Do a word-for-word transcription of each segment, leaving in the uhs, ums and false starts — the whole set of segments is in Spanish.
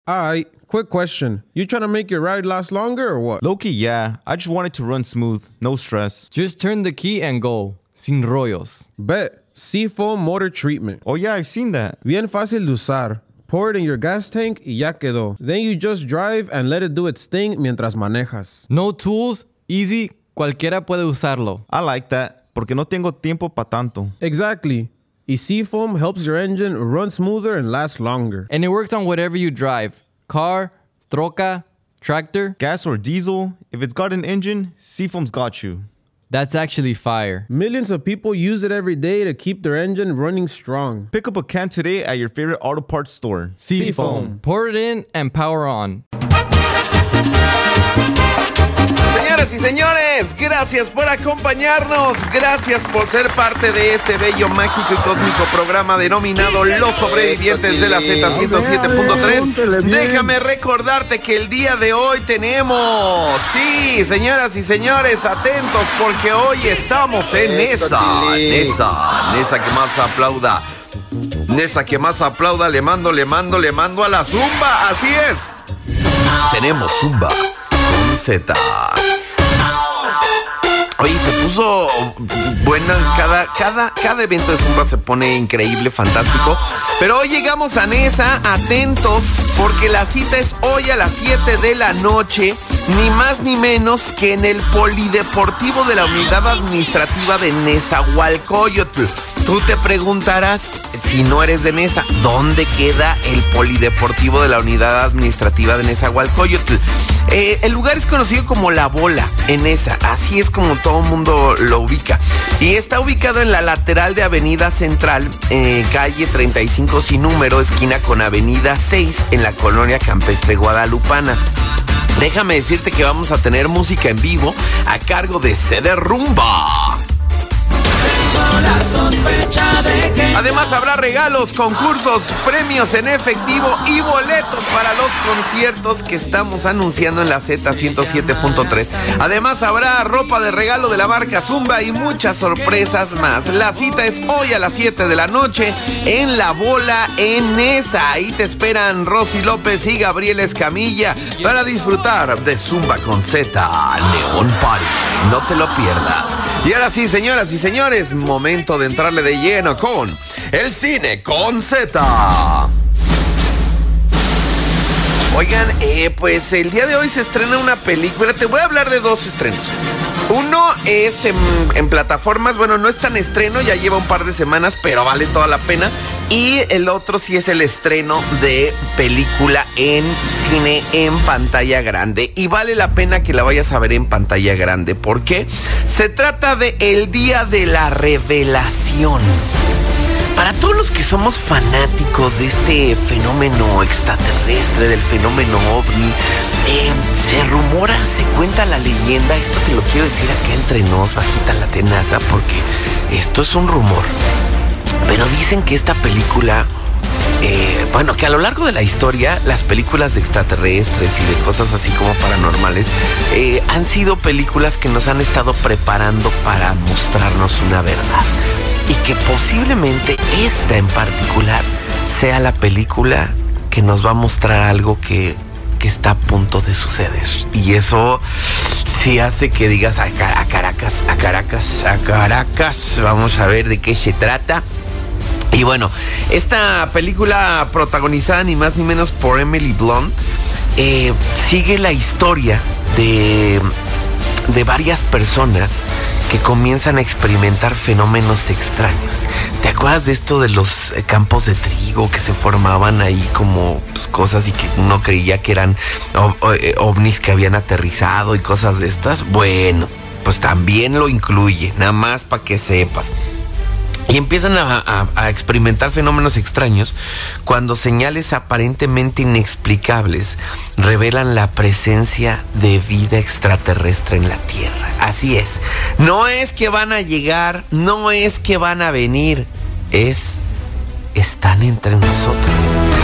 Alright, quick question. You trying to make your ride last longer or what? Low-key, yeah. I just want it to run smooth. No stress. Just turn the key and go. Sin rollos. Bet. Seafoam Motor Treatment. Oh yeah, I've seen that. Bien fácil de usar. Pour it in your gas tank y ya quedó. Then you just drive and let it do its thing mientras manejas. No tools, easy, cualquiera puede usarlo. I like that, porque no tengo tiempo pa' tanto. Exactly. Y Seafoam helps your engine run smoother and last longer. And it works on whatever you drive. Car, troca, tractor. Gas or diesel, if it's got an engine, Seafoam's got you. That's actually fire. Millions of people use it every day to keep their engine running strong. Pick up a can today at your favorite auto parts store. Seafoam. Pour it in and power on. Señoras y señores, gracias por acompañarnos, gracias por ser parte de este bello, mágico y cósmico programa denominado Los Sobrevivientes de la Z ciento siete punto tres. Déjame recordarte que el día de hoy tenemos, sí, señoras y señores, atentos porque hoy estamos en esa, en esa, en esa que más aplauda, en esa que más aplauda, le mando, le mando, le mando a la Zumba, así es. Tenemos Zumba con Z. Oye, se puso buena, cada, cada, cada evento de Zumba se pone increíble, fantástico. Pero hoy llegamos a Nesa, atentos, porque la cita es hoy a las siete de la noche, ni más ni menos que en el Polideportivo de la Unidad Administrativa de Nezahualcóyotl. Tú te preguntarás, si no eres de Nesa, ¿dónde queda el Polideportivo de la Unidad Administrativa de Nezahualcóyotl? Eh, el lugar es conocido como La Bola, en Nesa, así es como todo el mundo lo ubica. Y está ubicado en la lateral de Avenida Central, eh, calle treinta y cinco sin número, esquina con Avenida seis, en la colonia campestre guadalupana. Déjame decirte que vamos a tener música en vivo a cargo de Ceder Rumba. La sospecha de que además habrá regalos, concursos, premios en efectivo y boletos para los conciertos que estamos anunciando en la Z ciento siete punto tres. Además habrá ropa de regalo de la marca Zumba y muchas sorpresas más. La cita es hoy a las siete de la noche en La Bola, en Nesa. Ahí te esperan Rosy López y Gabriel Escamilla para disfrutar de Zumba con Z, Neon Party. No te lo pierdas. Y ahora sí, señoras y señores, momento de entrarle de lleno con el cine con Z. Oigan, eh, pues el día de hoy se estrena una película. Te voy a hablar de dos estrenos. Uno es en, en plataformas, bueno, no es tan estreno, ya lleva un par de semanas, pero vale toda la pena. Y el otro sí es el estreno de película en cine en pantalla grande. Y vale la pena que la vayas a ver en pantalla grande. ¿Por qué? Se trata de El Día de la Revelación. Para todos los que somos fanáticos de este fenómeno extraterrestre, del fenómeno ovni, eh, se rumora, se cuenta la leyenda, esto te lo quiero decir acá entre nos, bajita la tenaza, porque esto es un rumor. Pero dicen que esta película, eh, bueno, que a lo largo de la historia, las películas de extraterrestres y de cosas así como paranormales, eh, han sido películas que nos han estado preparando para mostrarnos una verdad. Y que posiblemente esta en particular sea la película que nos va a mostrar algo que, que está a punto de suceder. Y eso sí hace que digas a, a Caracas, a Caracas, a Caracas. Vamos a ver de qué se trata. Y bueno, esta película protagonizada ni más ni menos por Emily Blunt, eh, sigue la historia de, de varias personas que comienzan a experimentar fenómenos extraños. ¿Te acuerdas de esto de los campos de trigo que se formaban ahí como pues, cosas y que uno creía que eran ovnis que habían aterrizado y cosas de estas? Bueno, pues también lo incluye, nada más para que sepas. Y empiezan a, a, a experimentar fenómenos extraños cuando señales aparentemente inexplicables revelan la presencia de vida extraterrestre en la Tierra. Así es, no es que van a llegar, no es que van a venir, es, están entre nosotros.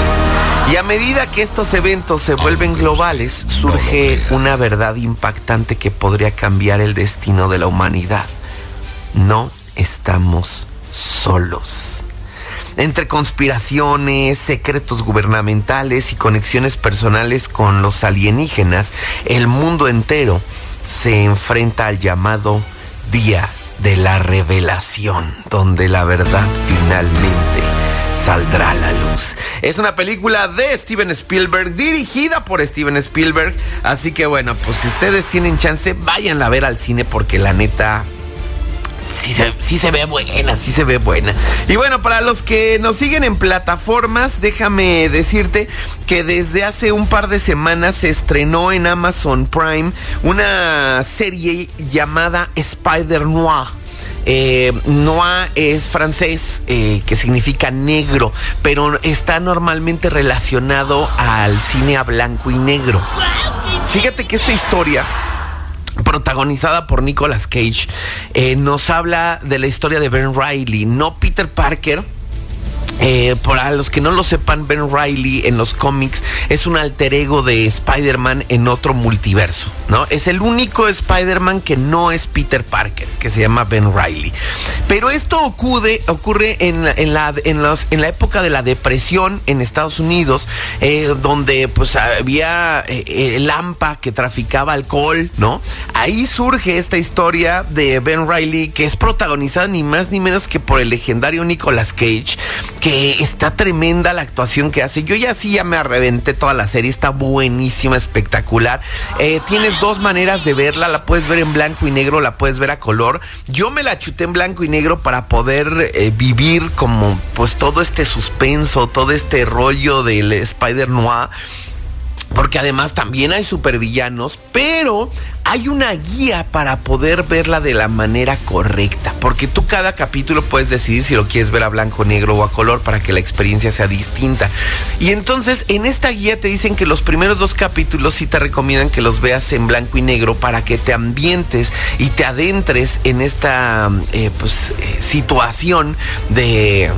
Y a medida que estos eventos se vuelven globales, surge una verdad impactante que podría cambiar el destino de la humanidad. No estamos solos. Entre conspiraciones, secretos gubernamentales y conexiones personales con los alienígenas, el mundo entero se enfrenta al llamado Día de la Revelación, donde la verdad finalmente saldrá a la luz. Es una película de Steven Spielberg, dirigida por Steven Spielberg, así que bueno, pues si ustedes tienen chance, váyanla a ver al cine porque la neta... Sí se, sí se ve buena, sí se ve buena. Y bueno, para los que nos siguen en plataformas, déjame decirte que desde hace un par de semanas se estrenó en Amazon Prime una serie llamada Spider-Noir. Eh, Noir es francés, eh, que significa negro, pero está normalmente relacionado al cine a blanco y negro. Fíjate que esta historia, protagonizada por Nicolas Cage, eh, nos habla de la historia de Ben Reilly, no Peter Parker. Eh, para los que no lo sepan, Ben Reilly en los cómics es un alter ego de Spider-Man en otro multiverso, ¿no? Es el único Spider-Man que no es Peter Parker, que se llama Ben Reilly. Pero esto ocurre, ocurre en, en, la, en, los, en la época de la depresión en Estados Unidos, eh, donde pues había eh, el AMPA que traficaba alcohol, ¿no? Ahí surge esta historia de Ben Reilly, que es protagonizada ni más ni menos que por el legendario Nicolas Cage, que está tremenda la actuación que hace. Yo ya sí ya me reventé toda la serie, está buenísima, espectacular. Eh, tienes dos maneras de verla, la puedes ver en blanco y negro, la puedes ver a color. Yo me la chuté en blanco y negro para poder eh, vivir como pues todo este suspenso, todo este rollo del Spider-Noir, porque además también hay supervillanos, pero hay una guía para poder verla de la manera correcta, porque tú cada capítulo puedes decidir si lo quieres ver a blanco, negro o a color para que la experiencia sea distinta. Y entonces en esta guía te dicen que los primeros dos capítulos sí te recomiendan que los veas en blanco y negro para que te ambientes y te adentres en esta eh, pues, eh, situación de...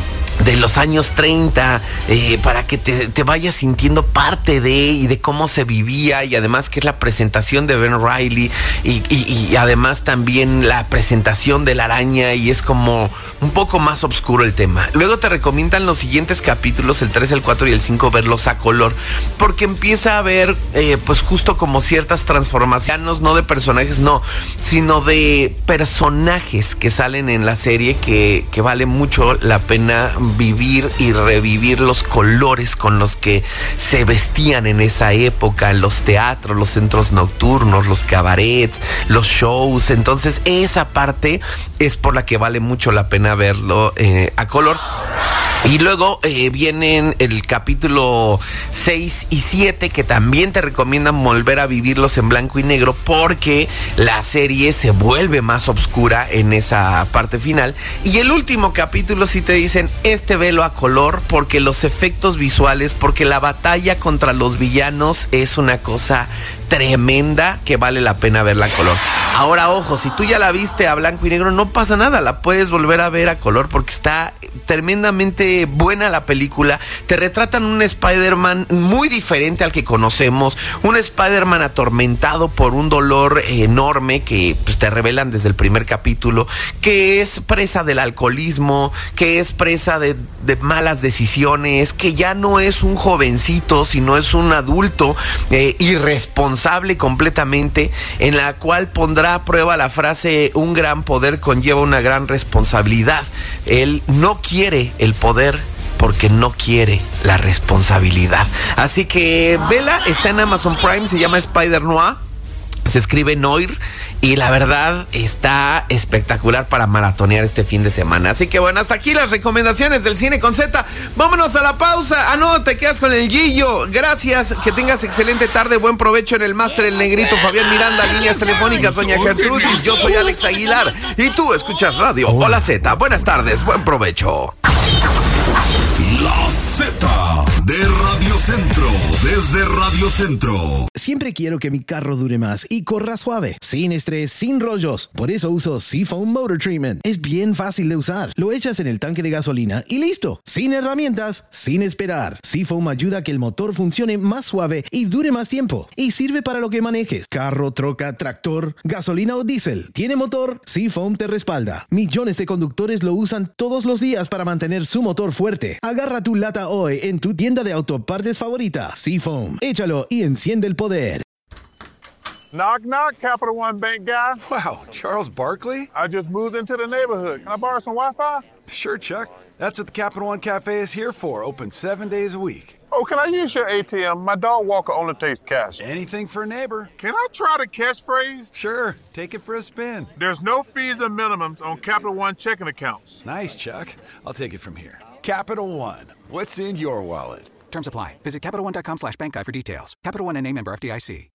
de los años treinta, eh, para que te, te vayas sintiendo parte de y de cómo se vivía, y además que es la presentación de Ben Reilly y, y, y además también la presentación de la araña, y es como un poco más oscuro el tema. Luego te recomiendan los siguientes capítulos, el tres, el cuatro y el cinco, verlos a color, porque empieza a haber eh, pues justo como ciertas transformaciones, no de personajes, no, sino de personajes que salen en la serie que, que vale mucho la pena vivir y revivir los colores con los que se vestían en esa época, en los teatros, los centros nocturnos, los cabarets, los shows. Entonces esa parte es por la que vale mucho la pena verlo eh, a color. Y luego eh, vienen el capítulo seis y siete, que también te recomiendan volver a vivirlos en blanco y negro, porque la serie se vuelve más oscura en esa parte final. Y el último capítulo sí te dicen, este velo a color, porque los efectos visuales, porque la batalla contra los villanos es una cosa tremenda que vale la pena verla a color. Ahora, ojo, si tú ya la viste a blanco y negro, no pasa nada, la puedes volver a ver a color porque está tremendamente buena la película. Te retratan un Spider-Man muy diferente al que conocemos, un Spider-Man atormentado por un dolor enorme que pues, te revelan desde el primer capítulo, que es presa del alcoholismo, que es presa de, de malas decisiones, que ya no es un jovencito, sino es un adulto eh, irresponsable completamente, en la cual pondrá a prueba la frase, un gran poder conlleva una gran responsabilidad. Él no quiere el poder porque no quiere la responsabilidad. Así que vela, está en Amazon Prime, se llama Spider-Noir, se escribe Noir, y la verdad está espectacular para maratonear este fin de semana. Así que bueno, hasta aquí las recomendaciones del Cine con Z. Vámonos a la pausa. Ah, no, te quedas con el Gillo. Gracias, que tengas excelente tarde, buen provecho en el máster El Negrito, Fabián Miranda, líneas telefónicas, doña Gertrudis. Yo soy Alex Aguilar y tú escuchas Radio Hola Z. Buenas tardes, buen provecho. La Z de Radio Centro. Desde Radio Centro. Siempre quiero que mi carro dure más y corra suave, sin estrés, sin rollos. Por eso uso Seafoam Motor Treatment. Es bien fácil de usar. Lo echas en el tanque de gasolina y listo. Sin herramientas, sin esperar. Seafoam ayuda a que el motor funcione más suave y dure más tiempo. Y sirve para lo que manejes. Carro, troca, tractor, gasolina o diésel. ¿Tiene motor? Seafoam te respalda. Millones de conductores lo usan todos los días para mantener su motor fuerte. Agarra tu lata hoy en tu tienda de autopartes favorita. Seafoam. Échalo y enciende el poder. Knock, knock, Capital One Bank guy. Wow, Charles Barkley? I just moved into the neighborhood. Can I borrow some Wi-Fi? Sure, Chuck. That's what the Capital One Cafe is here for. Open seven days a week. Oh, can I use your A T M? My dog Walker only takes cash. Anything for a neighbor. Can I try the catchphrase? Sure, take it for a spin. There's no fees or minimums on Capital One checking accounts. Nice, Chuck. I'll take it from here. Capital One. What's in your wallet? Terms apply. Visit CapitalOne.com slash bank guide for details. Capital One N A member F D I C.